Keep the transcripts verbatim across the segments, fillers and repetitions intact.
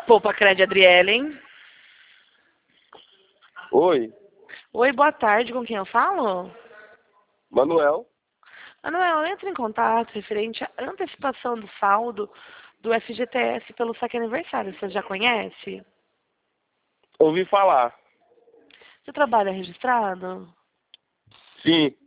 Poupa Cred Adrielen. Oi, Oi, boa tarde, com quem eu falo? Manuel. Manuel, entra em contato referente à antecipação do saldo do F G T S pelo saque aniversário. Você já conhece? Ouvi falar. Você trabalha registrado? Sim,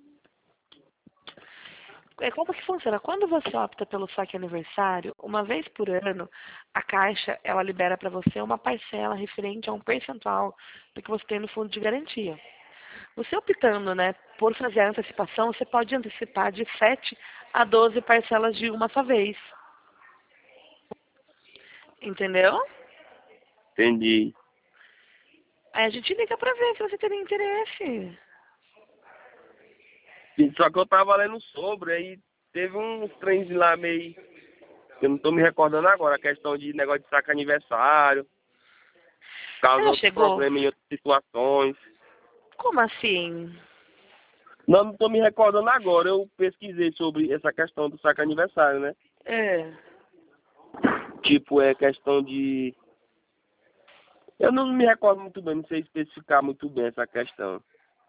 É, como que funciona? Quando você opta pelo saque aniversário, uma vez por ano, a Caixa ela libera para você uma parcela referente a um percentual do que você tem no fundo de garantia. Você optando, né, por fazer a antecipação, você pode antecipar de sete a doze parcelas de uma só vez. Entendeu? entendi. Aí a gente liga para ver se você tem interesse. Sim, só que eu tava lendo sobre, aí teve uns trens lá meio. Eu não tô me recordando agora, a questão de negócio de saque aniversário, Você causa já outros chegou? problemas em outras situações. Como assim? Não, não tô me recordando agora, eu pesquisei sobre essa questão do saque aniversário, né? É. Tipo, é questão de. Eu não me recordo muito bem, não sei especificar muito bem essa questão.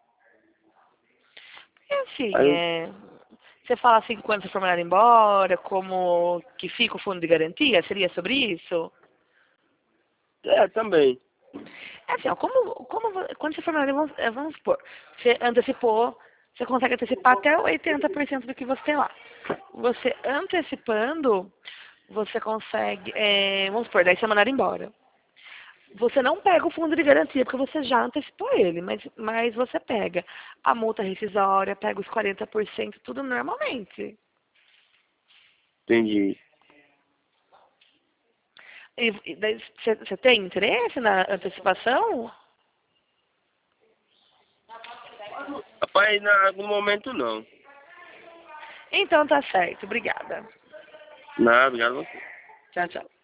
E assim, Aí eu, é... Você fala assim quando você for mandado embora, como que fica o fundo de garantia? Seria sobre isso? é, também. É assim, ó, como, como vo- quando você for mandado, vamos, é, vamos supor, você antecipou, você consegue antecipar até oitenta por cento do que você tem lá. Você antecipando, você consegue, é, vamos supor, daí você é mandado embora. Você não pega o fundo de garantia, porque você já antecipou ele, mas, mas você pega a multa rescisória, pega os quarenta por cento, tudo normalmente. Entendi. E, e daí você você tem interesse na antecipação? Rapaz, na, no momento não. Então tá certo, obrigada. Nada, obrigado a você. Tchau, tchau.